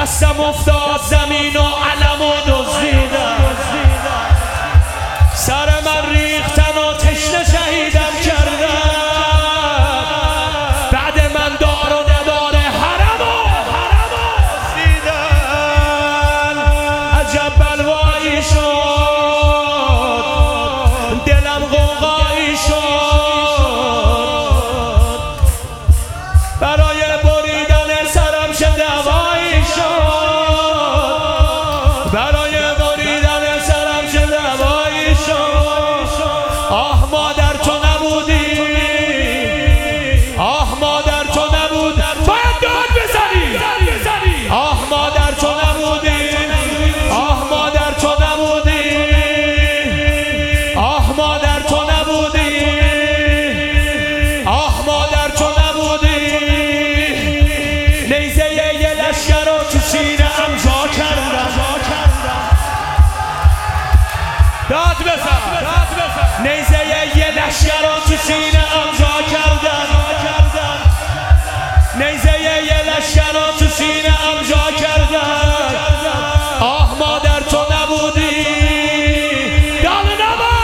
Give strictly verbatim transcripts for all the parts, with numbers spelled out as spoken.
دستم افتاد زمین و علم و دزدیدم، سر من ریختن و تشنه شهیدم کردن، بعد من دار و ندار حرم و دیدن. عجب بلوایی شد، دلم غوغایی شد، برای بریدن سرم چه دوایی شد، برای بریدن سرم چه دوایی شد. آه مادر تو نبودی، آه مادر تو نبود، باید داد بزنی. آه مادر تو نبودی، آه مادر تو نبودی، آه مادر تو نبودی، آه مادر تو نبودی. نیزه یه لشکر رو تو سینه ام جا کردم، داد بزن. نیزه یه لشکر رو تو سینه ام جا کردم، نیزه یه لشکر رو تو سینه ام جا کردم. آه مادر تو نبودی، دال نبا.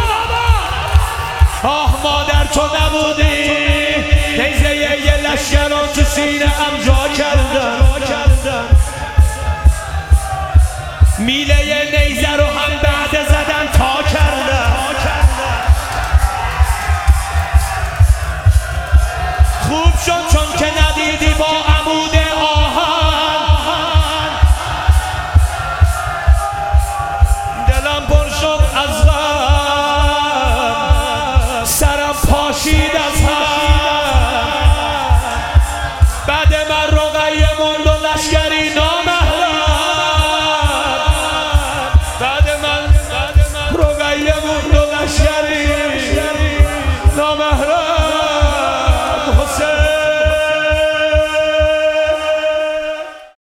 آه مادر تو نبودی، نیزه یه لشکر رو تو سینه ام جا کردم. میله نیزه رو